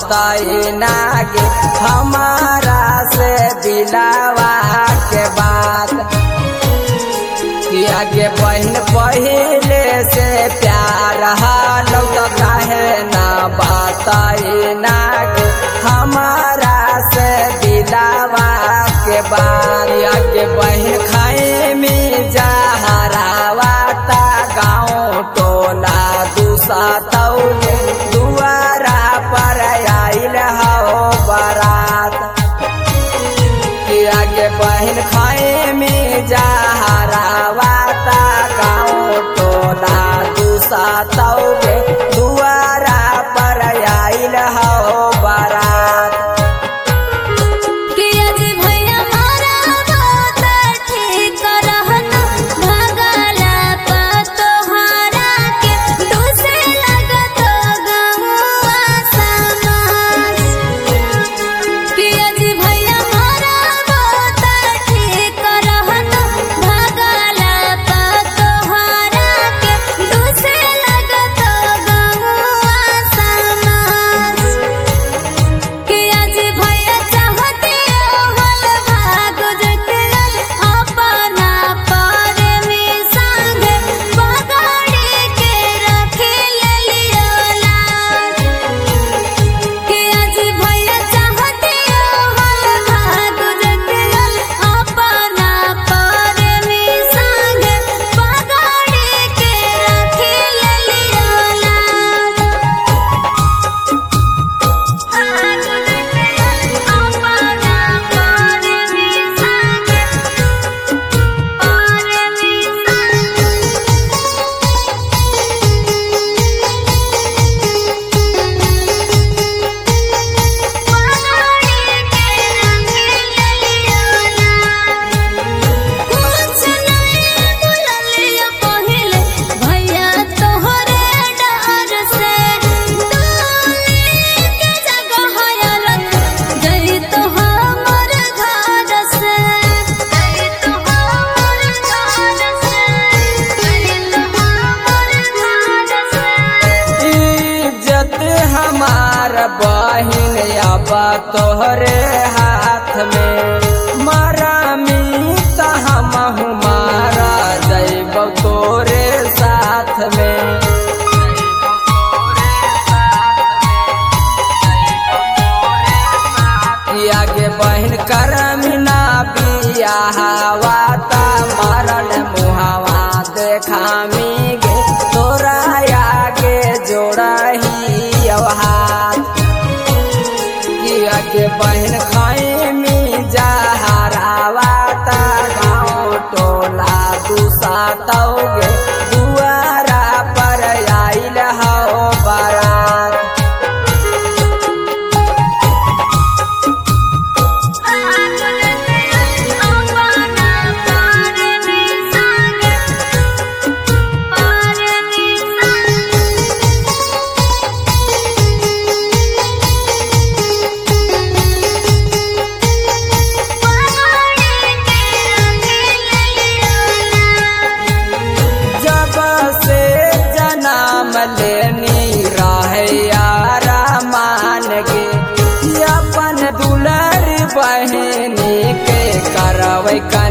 बताई नागे हमारा से दिलावा के बात। आगे बहन पहले से प्यार हालो तो काहे ना बताई नागे हमारा से दिलावा के बात। आगे बहन खाए में जहरावाता गाँव टोला दूसा तौले दुआरा पर आइल हो बारात। आगे बहन खाए में जहरावाता गाँव टोला दूसा तौले दुआरा पर आइल हो बारात। हमार बहिन अब तोहरे हाथ में मारा मीत हम हमारा जैब तोरे साथ में। आगे बहन करमिना बियाहवाता मरल मुहावा देखा मिगे तोरा आगे जोड़ही के बहन खाए में जहरावाता गाँव टोला दूसा तौगे दुआरा पर आइल हो बारात। लेनी रहे यारा मान गे अपन दुलर बहनी के करवे।